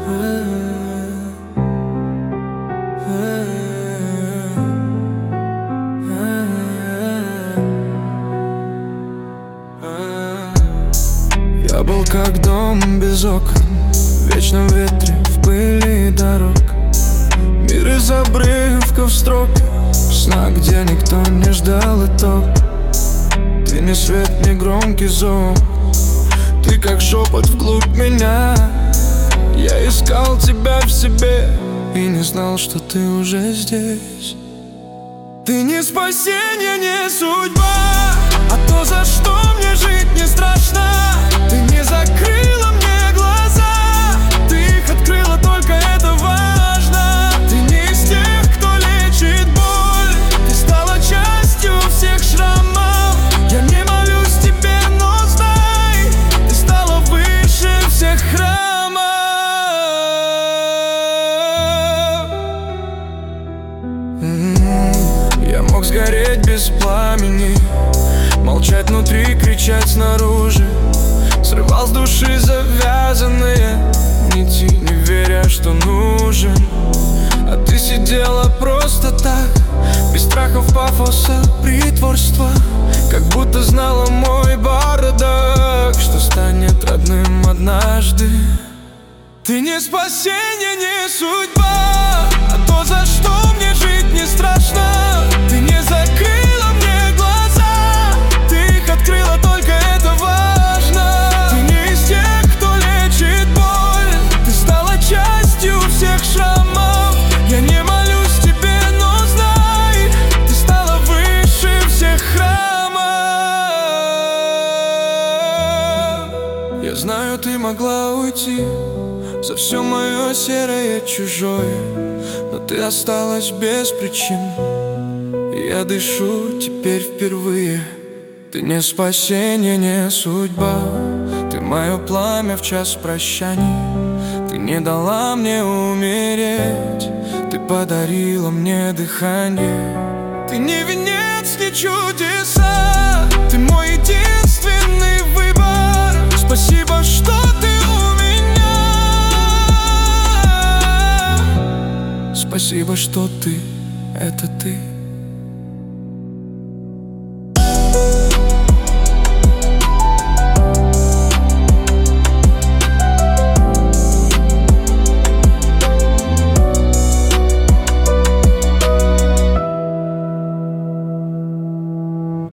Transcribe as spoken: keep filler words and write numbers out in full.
Я был как дом без окон, в вечном ветре, в пыли дорог. Мир из обрывков строк, сна, где никто не ждал итог. Ты не свет, не громкий зов, ты как шепот вглубь меня. Я искал тебя в себе и не знал, что ты уже здесь. Ты не спасение, не судьба, а то, за что мне жить не страшно. Ты не закрыла мне глаза, ты их открыла, только это важно. Ты не из тех, кто лечит боль, ты стала частью всех шрамов. Я не молюсь тебе, но знай, ты стала выше всех храмов. Я мог сгореть без пламени, молчать внутри, кричать снаружи. Срывал с души завязанные нити, не веря, что нужен. А ты сидела просто так, без страхов, пафоса, притворства, как будто знала мой бардак, что станет родным однажды. Ты не спасение, не судьба, а то, за что мне жить не страшно. Ты не закрыла мне глаза, ты их открыла, только это важно. Ты не из тех, кто лечит боль, ты стала частью всех шрамов. Я не молюсь тебе, но знай, ты стала выше всех храмов. Я знаю, ты могла уйти за все мое серое чужое, но ты осталась без причин, и я дышу теперь впервые. Ты не спасение, не судьба, ты мое пламя в час прощаний. Ты не дала мне умереть, ты подарила мне дыхание. Ты не венец, не чудеса, ты мой единственный выбор. Спасибо, что ты у меня. Спасибо, что ты — это ты.